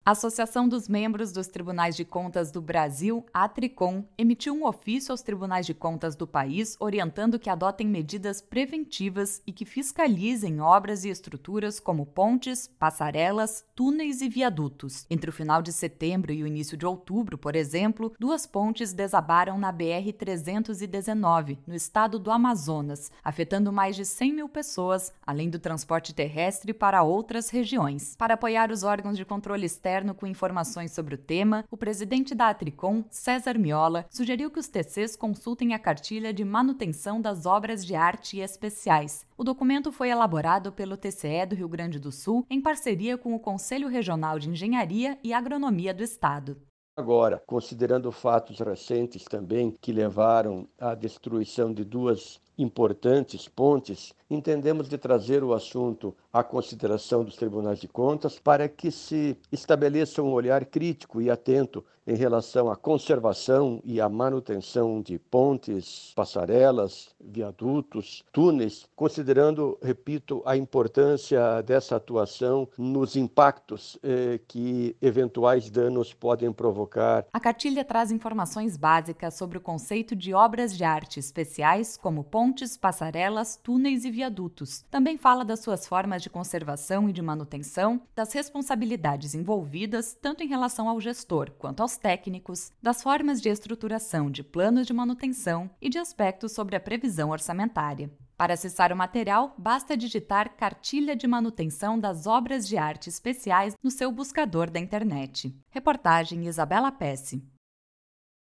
A Associação dos Membros dos Tribunais de Contas do Brasil, ATRICOM, emitiu um ofício aos tribunais de contas do país orientando que adotem medidas preventivas e que fiscalizem obras e estruturas como pontes, passarelas, túneis e viadutos. Entre o final de setembro e o início de outubro, por exemplo, 2 pontes desabaram na BR-319, no estado do Amazonas, afetando mais de 100 mil pessoas, além do transporte terrestre para outras regiões. Para apoiar os órgãos de controle externo com informações sobre o tema, o presidente da ATRICOM, César Miola, sugeriu que os TCs consultem a cartilha de manutenção das obras de arte especiais. O documento foi elaborado pelo TCE do Rio Grande do Sul em parceria com o Conselho Regional de Engenharia e Agronomia do Estado. Agora, considerando fatos recentes também que levaram à destruição de 2 importantes pontes, entendemos de trazer o assunto à consideração dos tribunais de contas para que se estabeleça um olhar crítico e atento em relação à conservação e à manutenção de pontes, passarelas, viadutos, túneis, considerando, repito, a importância dessa atuação nos impactos que eventuais danos podem provocar. A cartilha traz informações básicas sobre o conceito de obras de arte especiais, como pontes, passarelas, túneis e viadutos. Também fala das suas formas de conservação e de manutenção, das responsabilidades envolvidas, tanto em relação ao gestor quanto aos técnicos, das formas de estruturação de planos de manutenção e de aspectos sobre a previsão orçamentária. Para acessar o material, basta digitar Cartilha de Manutenção das Obras de Arte Especiais no seu buscador da internet. Reportagem Isabela Pesce.